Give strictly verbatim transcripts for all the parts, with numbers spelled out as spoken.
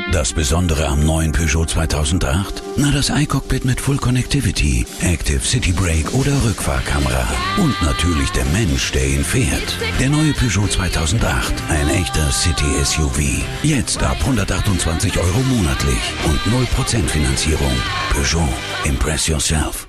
Das Besondere am neuen Peugeot zweitausendacht? Na, das iCockpit mit Full Connectivity, Active City Brake oder Rückfahrkamera. Und natürlich der Mensch, der ihn fährt. Der neue Peugeot zweitausendacht. Ein echter City-S U V. Jetzt ab hundertachtundzwanzig Euro monatlich und null Prozent Finanzierung. Peugeot. Impress yourself.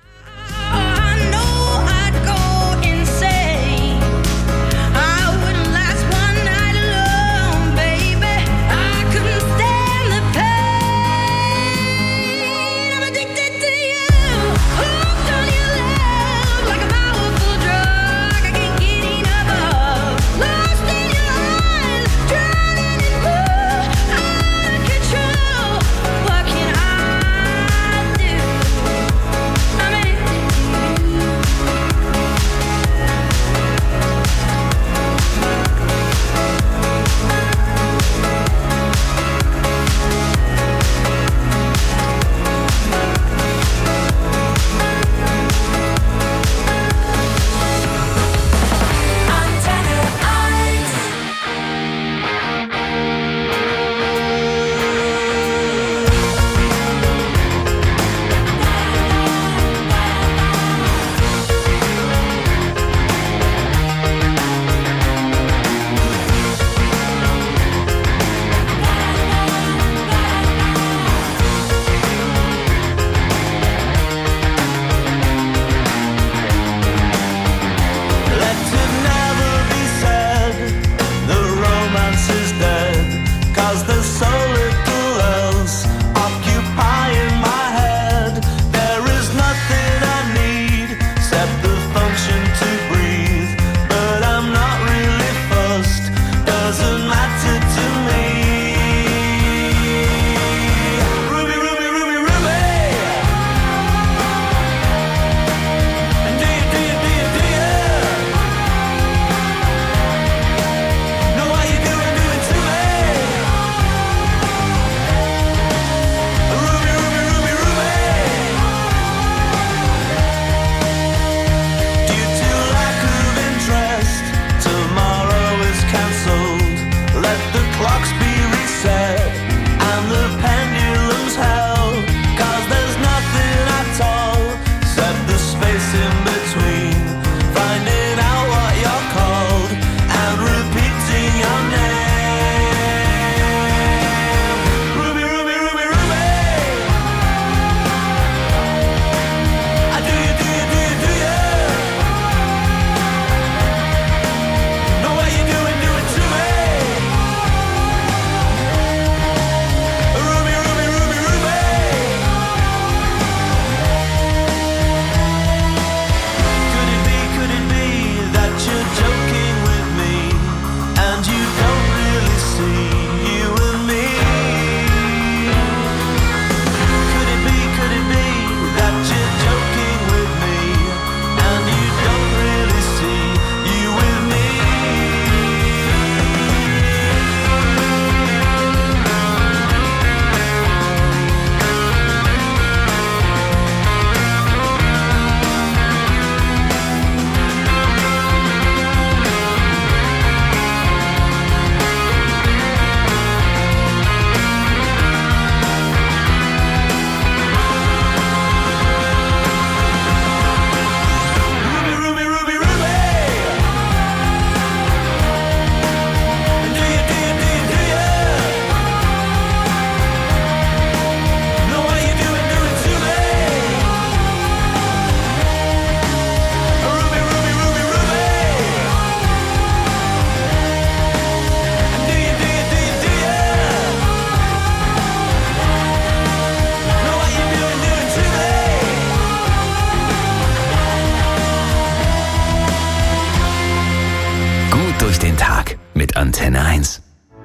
Antenne eins.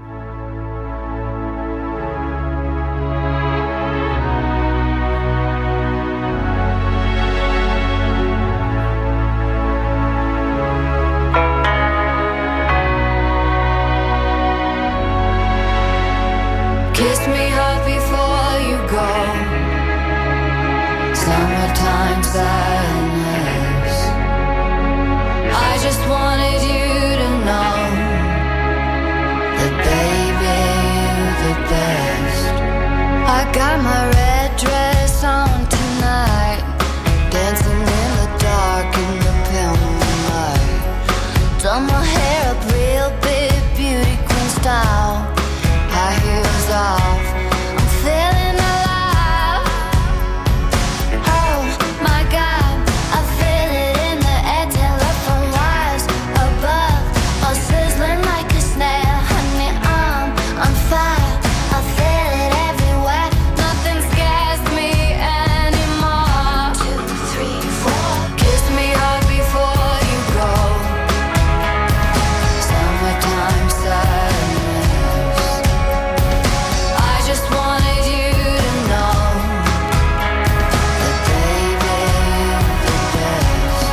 Kiss me hard before you go. Summertime sadness. I just wanted you to know that baby, you're the best. got my red dress on tonight, dancing in the dark in the pale moonlight. Done my hair up real big, beauty queen style, high heels off, I'm feeling alive. Oh my God, I feel it in the air, telephone wires above, all sizzling like a snare. Honey, I'm on fire, I feel it everywhere, nothing scares me anymore. Two, three, four, kiss me hard before you go. Summertime sadness, I just wanted you to know that baby you're the best.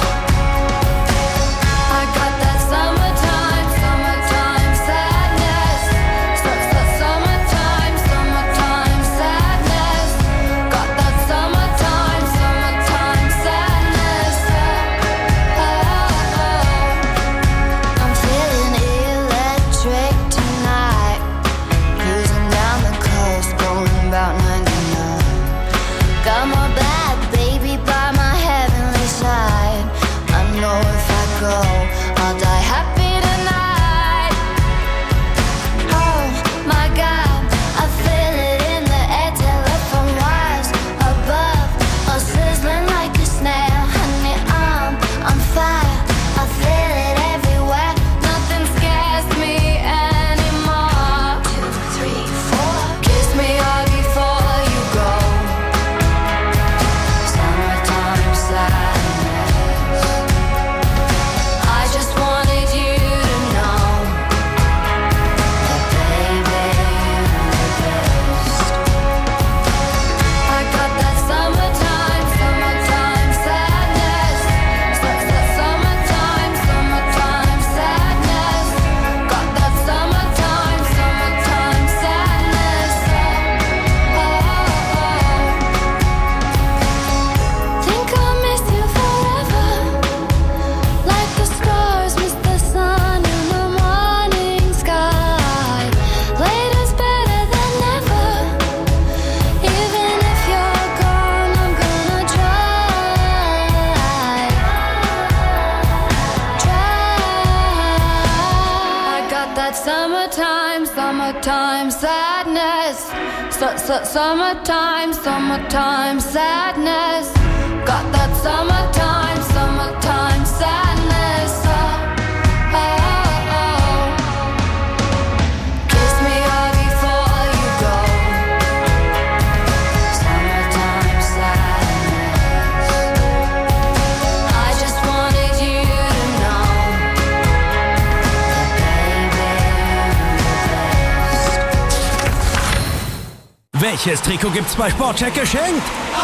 I got that summertime, summertime sadness. Su- su- Summertime, summertime sadness. Got that summertime, summertime sadness. Oh, I'm feeling electric tonight, cruising down the coast, going about ninety-nine. Got my bad baby by my heavenly side. I know if I go, I'll die happy tonight. Oh my God, I feel it in the air, telephone wires above, all sizzling like a snare. Honey, I'm on fire, I feel it everywhere, nothing scares me anymore. Two, three, four, kiss me hard before you go. Summertime sadness, I just wanted you to know that baby you're the best. I got that summertime, summertime sadness. Su- su- Summertime, summertime sadness. Got that summertime, summertime sadness. Oh, think I'll miss you forever, like the stars miss the sun in the morning sky. Later's better than never. Even if you're gone, I'm gonna try. Try. I got that summertime, summertime sadness. Su- su- Summertime, summertime sadness. Got that summertime, summertime sadness. Oh, oh, oh. Kiss me hard before you go. Summertime sadness, I just wanted you to know that baby you're the best. Welches Trikot gibt's bei Sportcheck geschenkt?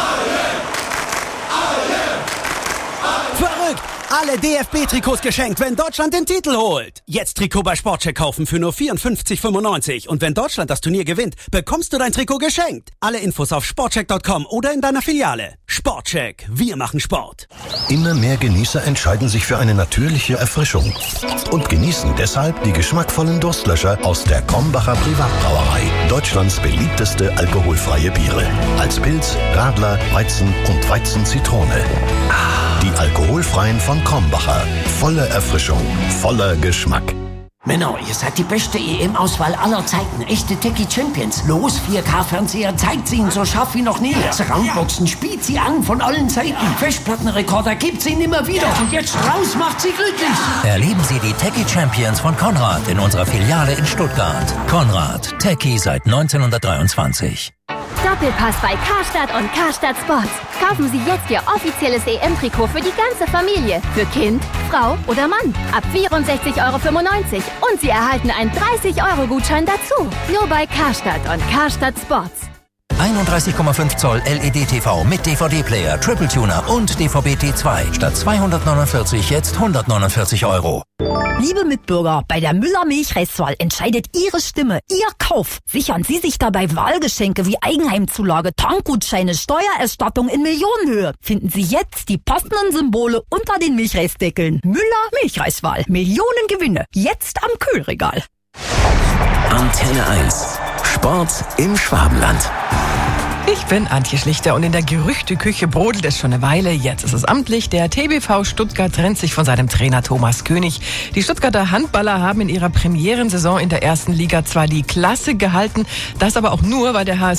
Verrückt! Alle D F B-Trikots geschenkt, wenn Deutschland den Titel holt. Jetzt Trikot bei Sportcheck kaufen für nur vierundfünfzig fünfundneunzig. Und wenn Deutschland das Turnier gewinnt, bekommst du dein Trikot geschenkt. Alle Infos auf sportcheck punkt com oder in deiner Filiale. Sportcheck, wir machen Sport. Immer mehr Genießer entscheiden sich für eine natürliche Erfrischung und genießen deshalb die geschmackvollen Durstlöscher aus der Krombacher Privatbrauerei. Deutschlands beliebteste alkoholfreie Biere. Als Pilz, Radler, Weizen und Weizen-Zitrone. Die alkoholfreien von Krombacher. Voller Erfrischung, voller Geschmack. Männer, ihr seid die beste E M-Auswahl aller Zeiten. Echte Techie Champions. Los, vier K-Fernseher, zeigt sie ihnen so scharf wie noch nie. Surroundboxen, spielt sie an von allen Seiten. Festplattenrekorder, gibt sie nimmer wieder. Und jetzt raus, macht sie glücklich. Erleben Sie die Techie Champions von Konrad in unserer Filiale in Stuttgart. Konrad, Techie seit neunzehnhundertdreiundzwanzig. Doppelpass bei Karstadt und Karstadt Sports. Kaufen Sie jetzt Ihr offizielles E M-Trikot für die ganze Familie. Für Kind, Frau oder Mann. Ab vierundsechzig Euro fünfundneunzig. Und Sie erhalten einen dreißig Euro Gutschein dazu. Nur bei Karstadt und Karstadt Sports. einunddreißig Komma fünf Zoll L E D-T V mit D V D-Player, Triple Tuner und D V B T zwei. Statt zweihundertneunundvierzig jetzt hundertneunundvierzig Euro. Liebe Mitbürger, bei der Müller-Milchreiswahl entscheidet Ihre Stimme, Ihr Kauf. Sichern Sie sich dabei Wahlgeschenke wie Eigenheimzulage, Tankgutscheine, Steuererstattung in Millionenhöhe. Finden Sie jetzt die passenden Symbole unter den Milchreisdeckeln. Müller-Milchreiswahl. Millionen Gewinne. Jetzt am Kühlregal. Antenne eins. Sport im Schwabenland. Ich bin Antje Schlichter und in der Gerüchteküche brodelt es schon eine Weile. Jetzt ist es amtlich. Der T B V Stuttgart trennt sich von seinem Trainer Thomas König. Die Stuttgarter Handballer haben in ihrer Premierensaison in der ersten Liga zwar die Klasse gehalten, das aber auch nur, weil der H S